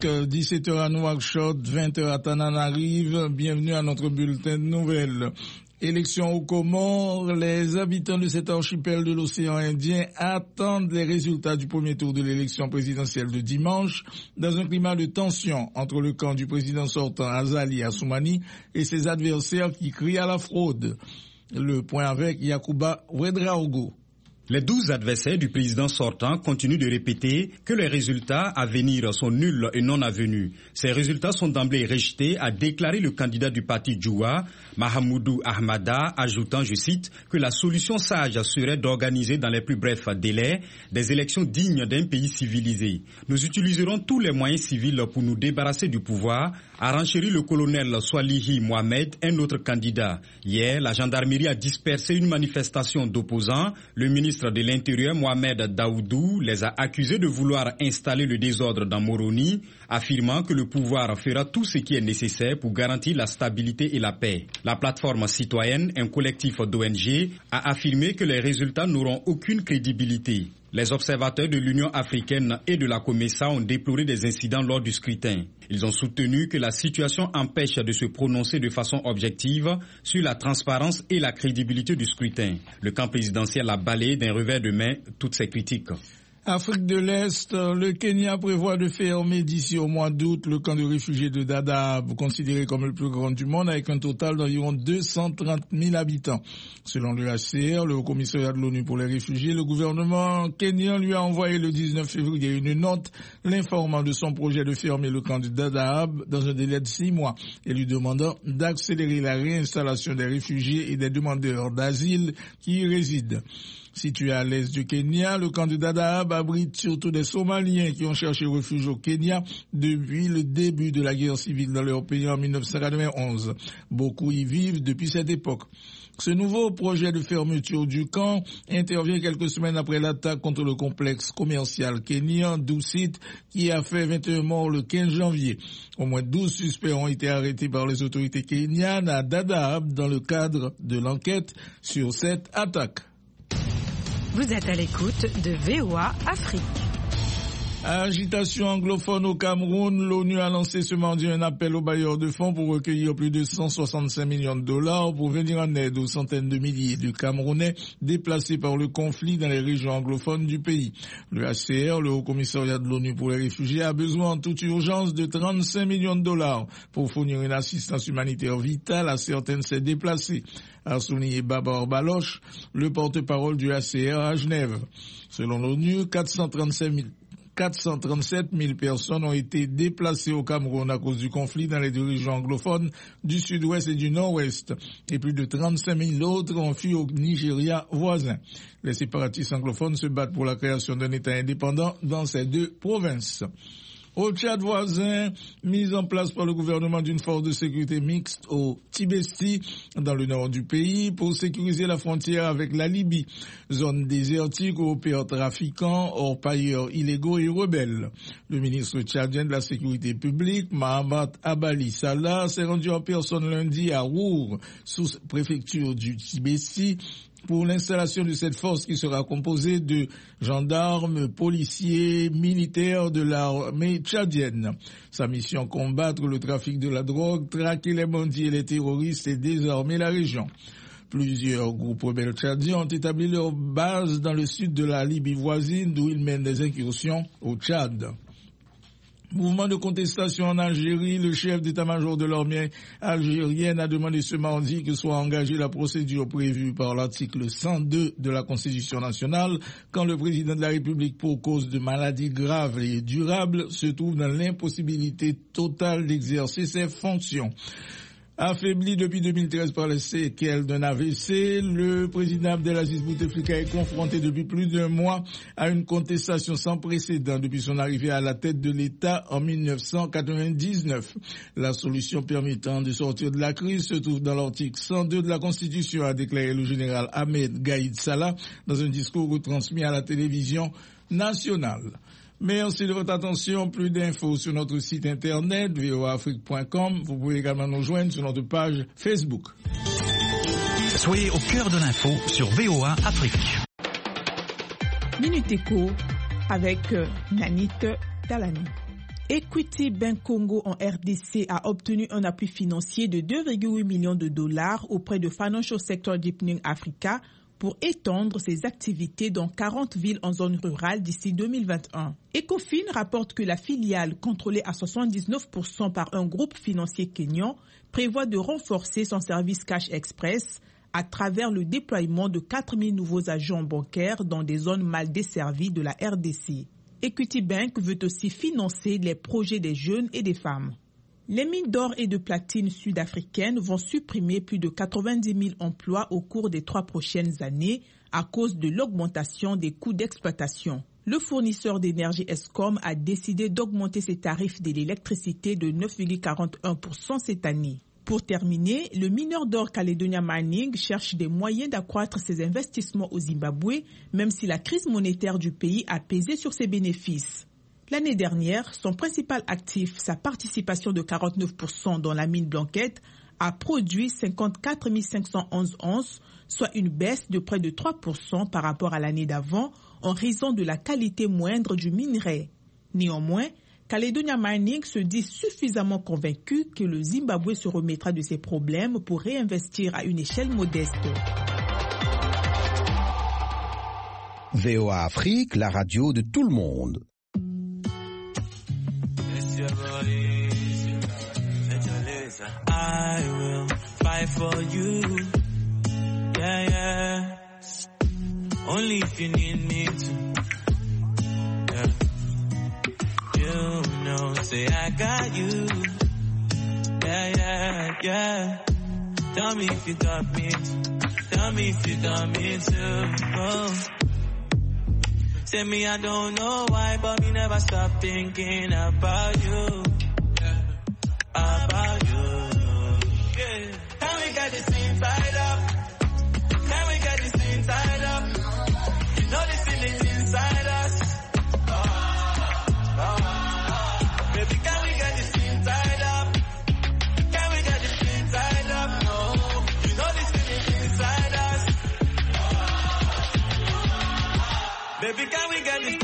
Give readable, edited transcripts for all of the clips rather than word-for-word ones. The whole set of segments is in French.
17h à Nouakchott, 20h à Tananarive. Bienvenue à notre bulletin de nouvelles. Élection aux Comores, les habitants de cet archipel de l'océan Indien attendent les résultats du premier tour de l'élection présidentielle de dimanche dans un climat de tension entre le camp du président sortant Azali Assoumani et ses adversaires qui crient à la fraude. Le point avec Yacouba Ouedraogo. Les 12 adversaires du président sortant continuent de répéter que les résultats à venir sont nuls et non avenus. Ces résultats sont d'emblée rejetés, a déclaré le candidat du parti Djoua, Mahamoudou Ahmada, ajoutant, je cite, que la solution sage serait d'organiser dans les plus brefs délais des élections dignes d'un pays civilisé. Nous utiliserons tous les moyens civils pour nous débarrasser du pouvoir, a renchéri le colonel Swalihi Mohamed, un autre candidat. Hier, la gendarmerie a dispersé une manifestation d'opposants. Le ministre de l'Intérieur, Mohamed Daoudou, les a accusés de vouloir installer le désordre dans Moroni, affirmant que le pouvoir fera tout ce qui est nécessaire pour garantir la stabilité et la paix. La plateforme citoyenne, un collectif d'ONG, a affirmé que les résultats n'auront aucune crédibilité. Les observateurs de l'Union africaine et de la COMESA ont déploré des incidents lors du scrutin. Ils ont soutenu que la situation empêche de se prononcer de façon objective sur la transparence et la crédibilité du scrutin. Le camp présidentiel a balayé d'un revers de main toutes ces critiques. Afrique de l'Est, le Kenya prévoit de fermer d'ici au mois d'août le camp de réfugiés de Dadaab, considéré comme le plus grand du monde, avec un total d'environ 230 000 habitants. Selon le HCR, le Haut-Commissariat de l'ONU pour les réfugiés, le gouvernement kenyan lui a envoyé le 19 février une note l'informant de son projet de fermer le camp de Dadaab dans un délai de 6 mois et lui demandant d'accélérer la réinstallation des réfugiés et des demandeurs d'asile qui y résident. Situé à l'est du Kenya, le camp de Dadaab abrite surtout des Somaliens qui ont cherché refuge au Kenya depuis le début de la guerre civile dans leur pays en 1991. Beaucoup y vivent depuis cette époque. Ce nouveau projet de fermeture du camp intervient quelques semaines après l'attaque contre le complexe commercial kenyan Dusit qui a fait 21 morts le 15 janvier. Au moins 12 suspects ont été arrêtés par les autorités kenyanes à Dadaab dans le cadre de l'enquête sur cette attaque. Vous êtes à l'écoute de VOA Afrique. Agitation anglophone au Cameroun, l'ONU a lancé ce mardi un appel aux bailleurs de fonds pour recueillir plus de 165 millions de dollars pour venir en aide aux centaines de milliers de Camerounais déplacés par le conflit dans les régions anglophones du pays. Le HCR, le Haut-Commissariat de l'ONU pour les réfugiés, a besoin en toute urgence de 35 millions de dollars pour fournir une assistance humanitaire vitale à certains de ces déplacés, a souligné Babar Baloch, le porte-parole du HCR à Genève. Selon l'ONU, 437 000 personnes ont été déplacées au Cameroun à cause du conflit dans les deux régions anglophones du sud-ouest et du nord-ouest. Et plus de 35 000 autres ont fui au Nigeria voisin. Les séparatistes anglophones se battent pour la création d'un État indépendant dans ces deux provinces. Au Tchad voisin, mise en place par le gouvernement d'une force de sécurité mixte au Tibesti, dans le nord du pays, pour sécuriser la frontière avec la Libye. Zone désertique où opèrent trafiquants, orpailleurs illégaux et rebelles. Le ministre tchadien de la Sécurité publique, Mahamat Abali Salah, s'est rendu en personne lundi à Rour, sous-préfecture du Tibesti, pour l'installation de cette force qui sera composée de gendarmes, policiers, militaires de l'armée tchadienne. Sa mission, combattre le trafic de la drogue, traquer les bandits et les terroristes et désarmer la région. Plusieurs groupes rebelles tchadiens ont établi leur base dans le sud de la Libye voisine, d'où ils mènent des incursions au Tchad. Mouvement de contestation en Algérie, le chef d'état-major de l'armée algérienne a demandé ce mardi que soit engagée la procédure prévue par l'article 102 de la Constitution nationale quand le président de la République, pour cause de maladies graves et durables, se trouve dans l'impossibilité totale d'exercer ses fonctions. Affaibli depuis 2013 par les séquelles d'un AVC, le président Abdelaziz Bouteflika est confronté depuis plus d'un mois à une contestation sans précédent depuis son arrivée à la tête de l'État en 1999. La solution permettant de sortir de la crise se trouve dans l'article 102 de la Constitution, a déclaré le général Ahmed Gaïd Salah dans un discours retransmis à la télévision nationale. Merci de votre attention. Plus d'infos sur notre site internet voaafrique.com. Vous pouvez également nous joindre sur notre page Facebook. Soyez au cœur de l'info sur VOA Afrique. Minute Éco avec Nanit Talani. Equity Bank Congo en RDC a obtenu un appui financier de 2,8 millions de dollars auprès de Financial Sector Deepening Africa pour étendre ses activités dans 40 villes en zone rurale d'ici 2021. Ecofin rapporte que la filiale, contrôlée à 79% par un groupe financier kényan, prévoit de renforcer son service Cash Express à travers le déploiement de 4 000 nouveaux agents bancaires dans des zones mal desservies de la RDC. Equity Bank veut aussi financer les projets des jeunes et des femmes. Les mines d'or et de platine sud-africaines vont supprimer plus de 90 000 emplois au cours des 3 prochaines années à cause de l'augmentation des coûts d'exploitation. Le fournisseur d'énergie Eskom a décidé d'augmenter ses tarifs de l'électricité de 9,41% cette année. Pour terminer, le mineur d'or Caledonia Mining cherche des moyens d'accroître ses investissements au Zimbabwe, même si la crise monétaire du pays a pesé sur ses bénéfices. L'année dernière, son principal actif, sa participation de 49% dans la mine Blanquette, a produit 54 511 onces, soit une baisse de près de 3% par rapport à l'année d'avant, en raison de la qualité moindre du minerai. Néanmoins, Caledonia Mining se dit suffisamment convaincu que le Zimbabwe se remettra de ses problèmes pour réinvestir à une échelle modeste. VOA Afrique, la radio de tout le monde. I will fight for you, yeah, yeah. Only if you need me to, yeah. You know, say I got you, yeah, yeah, yeah. Tell me if you got me too, tell me if you got me too, oh. Say me I don't know why, but me never stop thinking about you. About you, yeah. Can we get this thing tied up? Can we get this thing tied up? You know this feeling's inside us. Baby, can we get this thing tied up? Can we get this thing tied up? No, you know this feeling's inside us. Baby, can we get this?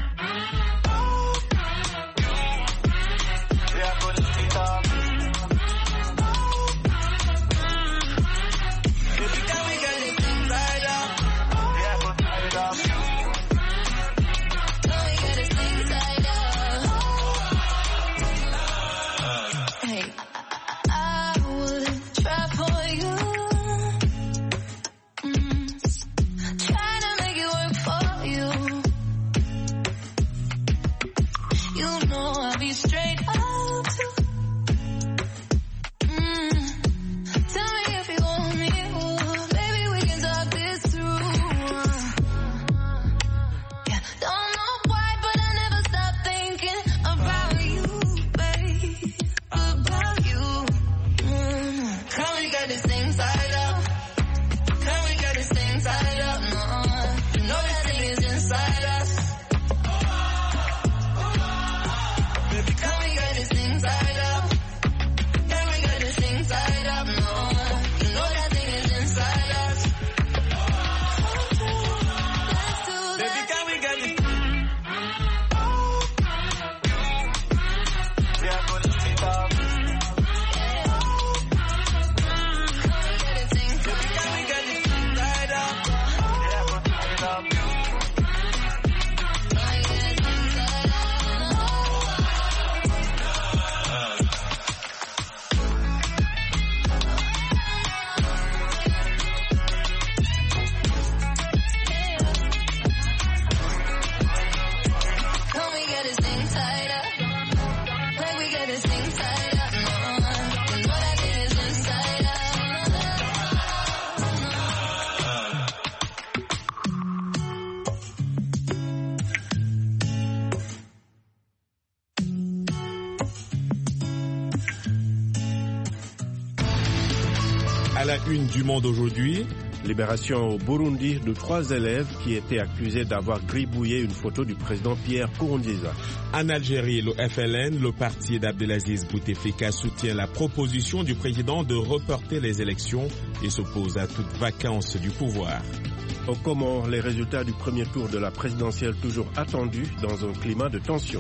À la une du Monde aujourd'hui, libération au Burundi de 3 élèves qui étaient accusés d'avoir gribouillé une photo du président Pierre Nkurunziza. En Algérie, le FLN, le parti d'Abdelaziz Bouteflika, soutient la proposition du président de reporter les élections et s'oppose à toute vacance du pouvoir. Au Comores, les résultats du premier tour de la présidentielle toujours attendus dans un climat de tension.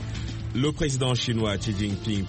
Le président chinois Xi Jinping